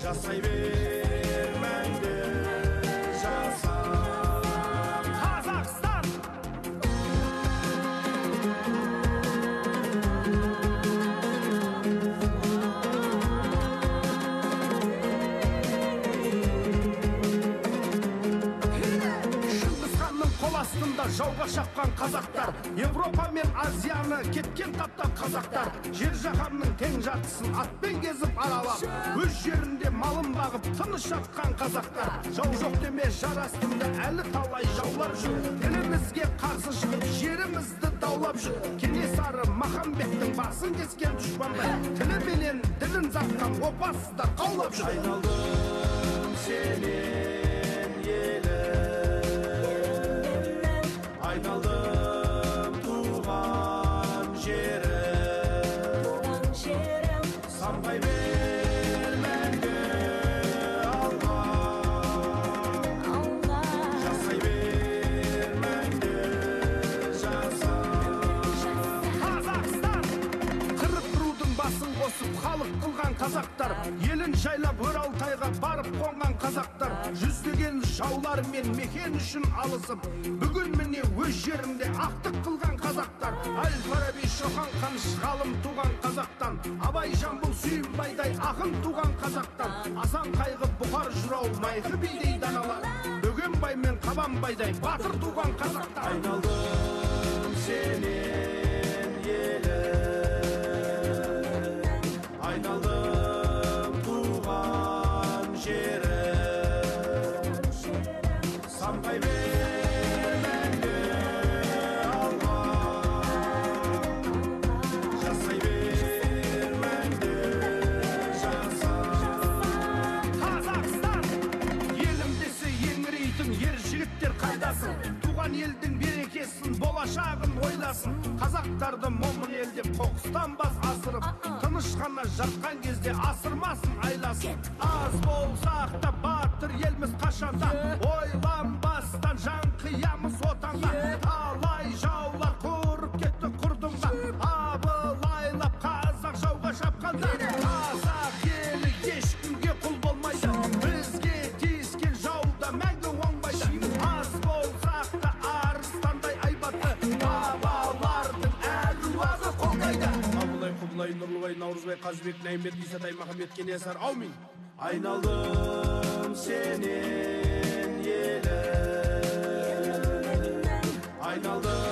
жасай бер мәңгі жаса. Қазақстан! Астында жауға шапқан қазақтар, Европа мен Азияны кеткен таптап қазақтар, жер жаһанның тең жартысын атпен кезіп аралап, өз жерінде малын бағып тыныш жатқан қазақтар. Жау жоқ деме жар астында әлі талай жаулар жүр, тілімізге қарсы шығып жерімізді даулап жүр. Кенесары Махамбеттің басын кескен дұшпандай, тілі менен ділін затқан опасыздар қаулап жүр. Айналдым сенен елім, айналдым туған жерім, самғай бер мәңгі алға, жасай бер мәңгі жаса. Қазақстан! Қырық рудың басын қосып халық қылған қазақтар, елін жайлап Оралтайға барып қонған қазақтар, жүздеген жаулар мен мекен үшін алысып, бүгін міне өз жерінде ақтық қылған қазақтар. Әл-Фараби, Шоқан Қаныш ғалым туған қазақтан, Абай Жамбыл Сүйінбайдай ақын туған қазақтан, Асан Қайғы Бұқар Жырау Майқы бидей даналар, Бөгенбай мен Қабанбайдай батыр туған қазақтар. Айналдым сенен елім, айналдым туған жерім, самғай бер мәңгі алға, жасай бер мәңгі жаса. Қазақстан! Елім десе еңірейтін ер жігіттер қайдасың? Туған елдің берекесін, болашағын ойласын. Қазақтарды момын ел деп қоқыстан бас асырып, тыныш қана жатқан кезде асырмасын айласын. Аз болсақ та батыр елміз қашанда, ойланбастан жан қиямыз отанға. Талай жаулар құрып кетті құрдымға, абылайлап қазақ жауға шапқанда. Қазақ елі ешкімге құл болмайды, бізге тиіскен жауда мәңгі оңбайды. Аз болсақ та арыстандай айбатты, бабалардың әруағы қолдайды. Абылай, Құбылай, Нұрлыбай, Наурызбай, Қазыбек, Нәймет, Исатай, Махамбет, Кенесары, аумин. Айналдым сенен елім, айналдым